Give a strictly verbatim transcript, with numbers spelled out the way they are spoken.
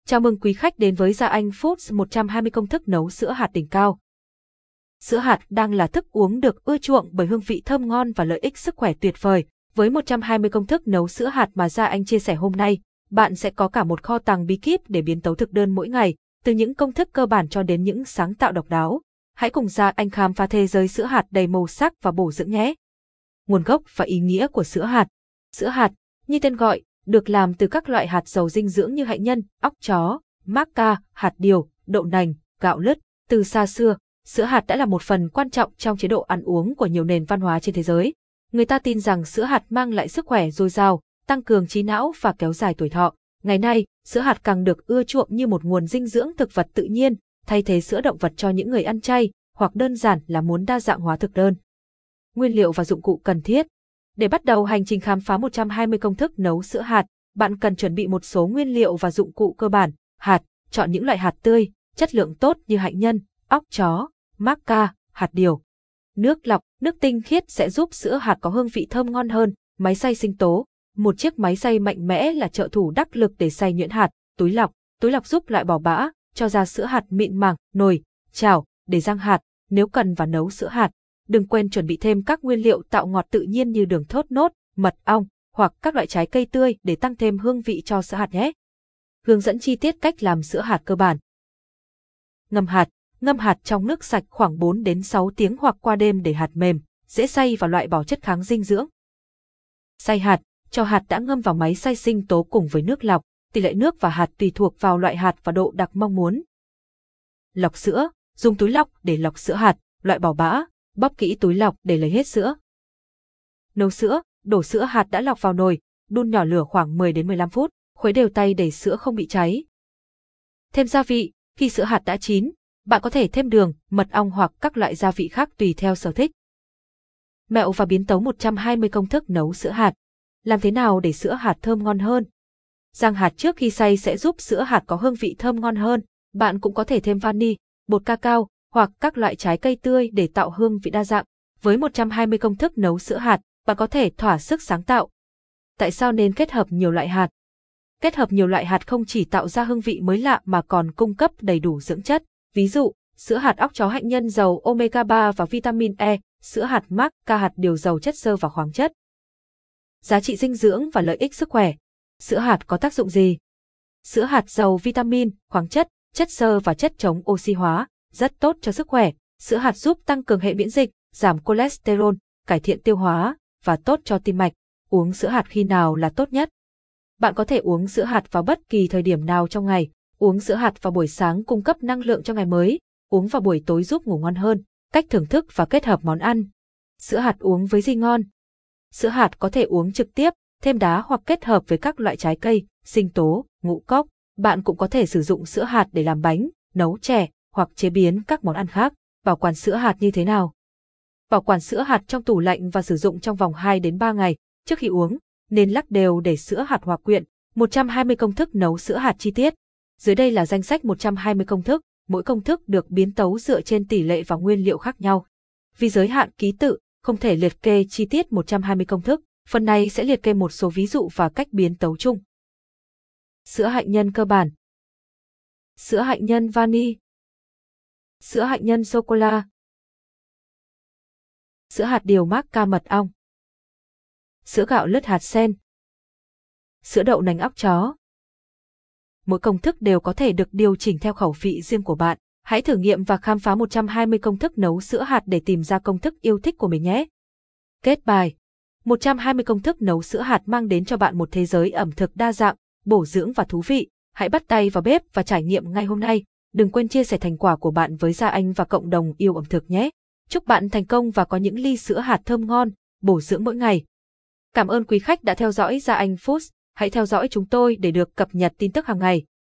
Chào mừng quý khách đến với Gia Anh Foods một trăm hai mươi công thức nấu sữa hạt đỉnh cao. Sữa hạt đang là thức uống được ưa chuộng bởi hương vị thơm ngon và lợi ích sức khỏe tuyệt vời. Với một trăm hai mươi công thức nấu sữa hạt mà Gia Anh chia sẻ hôm nay, bạn sẽ có cả một kho tàng bí kíp để biến tấu thực đơn mỗi ngày, từ những công thức cơ bản cho đến những sáng tạo độc đáo. Hãy cùng Gia Anh khám phá thế giới sữa hạt đầy màu sắc và bổ dưỡng nhé. Nguồn gốc và ý nghĩa của sữa hạt. Sữa hạt, như tên gọi, được làm từ các loại hạt giàu dinh dưỡng như hạnh nhân, óc chó, maca, hạt điều, đậu nành, gạo lứt. Từ xa xưa, sữa hạt đã là một phần quan trọng trong chế độ ăn uống của nhiều nền văn hóa trên thế giới. Người ta tin rằng sữa hạt mang lại sức khỏe dồi dào, tăng cường trí não và kéo dài tuổi thọ. Ngày nay, sữa hạt càng được ưa chuộng như một nguồn dinh dưỡng thực vật tự nhiên, thay thế sữa động vật cho những người ăn chay, hoặc đơn giản là muốn đa dạng hóa thực đơn. Nguyên liệu và dụng cụ cần thiết. Để bắt đầu hành trình khám phá một trăm hai mươi công thức nấu sữa hạt, bạn cần chuẩn bị một số nguyên liệu và dụng cụ cơ bản. Hạt, chọn những loại hạt tươi, chất lượng tốt như hạnh nhân, óc chó, maca, hạt điều. Nước lọc, nước tinh khiết sẽ giúp sữa hạt có hương vị thơm ngon hơn. Máy xay sinh tố, một chiếc máy xay mạnh mẽ là trợ thủ đắc lực để xay nhuyễn hạt. Túi lọc, túi lọc giúp loại bỏ bã, cho ra sữa hạt mịn màng. Nồi, chảo, để rang hạt, nếu cần và nấu sữa hạt. Đừng quên chuẩn bị thêm các nguyên liệu tạo ngọt tự nhiên như đường thốt nốt, mật ong, hoặc các loại trái cây tươi để tăng thêm hương vị cho sữa hạt nhé. Hướng dẫn chi tiết cách làm sữa hạt cơ bản. Ngâm hạt, ngâm hạt trong nước sạch khoảng bốn đến sáu tiếng hoặc qua đêm để hạt mềm, dễ xay và loại bỏ chất kháng dinh dưỡng. Xay hạt, cho hạt đã ngâm vào máy xay sinh tố cùng với nước lọc, tỷ lệ nước và hạt tùy thuộc vào loại hạt và độ đặc mong muốn. Lọc sữa, dùng túi lọc để lọc sữa hạt, loại bỏ bã, bóp kỹ túi lọc để lấy hết sữa. Nấu sữa, đổ sữa hạt đã lọc vào nồi, đun nhỏ lửa khoảng mười đến mười lăm phút, khuấy đều tay để sữa không bị cháy. Thêm gia vị, khi sữa hạt đã chín, bạn có thể thêm đường, mật ong hoặc các loại gia vị khác tùy theo sở thích. Mẹo và biến tấu một trăm hai mươi công thức nấu sữa hạt. Làm thế nào để sữa hạt thơm ngon hơn? Rang hạt trước khi xay sẽ giúp sữa hạt có hương vị thơm ngon hơn. Bạn cũng có thể thêm vani, bột cacao hoặc các loại trái cây tươi để tạo hương vị đa dạng. Với một trăm hai mươi công thức nấu sữa hạt, bạn có thể thỏa sức sáng tạo. Tại sao nên kết hợp nhiều loại hạt? Kết hợp nhiều loại hạt không chỉ tạo ra hương vị mới lạ mà còn cung cấp đầy đủ dưỡng chất. Ví dụ, sữa hạt óc chó hạnh nhân giàu omega ba và vitamin E, sữa hạt maca hạt điều giàu chất xơ và khoáng chất. Giá trị dinh dưỡng và lợi ích sức khỏe. Sữa hạt có tác dụng gì? Sữa hạt giàu vitamin, khoáng chất, chất xơ và chất chống oxy hóa, rất tốt cho sức khỏe. Sữa hạt giúp tăng cường hệ miễn dịch, giảm cholesterol, cải thiện tiêu hóa và tốt cho tim mạch. Uống sữa hạt khi nào là tốt nhất? Bạn có thể uống sữa hạt vào bất kỳ thời điểm nào trong ngày. Uống sữa hạt vào buổi sáng cung cấp năng lượng cho ngày mới, uống vào buổi tối giúp ngủ ngon hơn. Cách thưởng thức và kết hợp món ăn. Sữa hạt uống với gì ngon? Sữa hạt có thể uống trực tiếp, thêm đá hoặc kết hợp với các loại trái cây, sinh tố, ngũ cốc. Bạn cũng có thể sử dụng sữa hạt để làm bánh, nấu chè hoặc chế biến các món ăn khác. Bảo quản sữa hạt như thế nào? Bảo quản sữa hạt trong tủ lạnh và sử dụng trong vòng hai đến ba ngày. Trước khi uống, nên lắc đều để sữa hạt hòa quyện. một trăm hai mươi công thức nấu sữa hạt chi tiết. Dưới đây là danh sách một trăm hai mươi công thức, mỗi công thức được biến tấu dựa trên tỷ lệ và nguyên liệu khác nhau. Vì giới hạn ký tự, không thể liệt kê chi tiết một trăm hai mươi công thức, phần này sẽ liệt kê một số ví dụ và cách biến tấu chung. Sữa hạnh nhân cơ bản. Sữa hạnh nhân vani. Sữa hạnh nhân sô-cô-la. Sữa hạt điều maca mật ong. Sữa gạo lứt hạt sen. Sữa đậu nành óc chó. Mỗi công thức đều có thể được điều chỉnh theo khẩu vị riêng của bạn. Hãy thử nghiệm và khám phá một trăm hai mươi công thức nấu sữa hạt để tìm ra công thức yêu thích của mình nhé. Kết bài. một trăm hai mươi công thức nấu sữa hạt mang đến cho bạn một thế giới ẩm thực đa dạng, bổ dưỡng và thú vị. Hãy bắt tay vào bếp và trải nghiệm ngay hôm nay. Đừng quên chia sẻ thành quả của bạn với Gia Anh và cộng đồng yêu ẩm thực nhé. Chúc bạn thành công và có những ly sữa hạt thơm ngon, bổ dưỡng mỗi ngày. Cảm ơn quý khách đã theo dõi Gia Anh Foods. Hãy theo dõi chúng tôi để được cập nhật tin tức hàng ngày.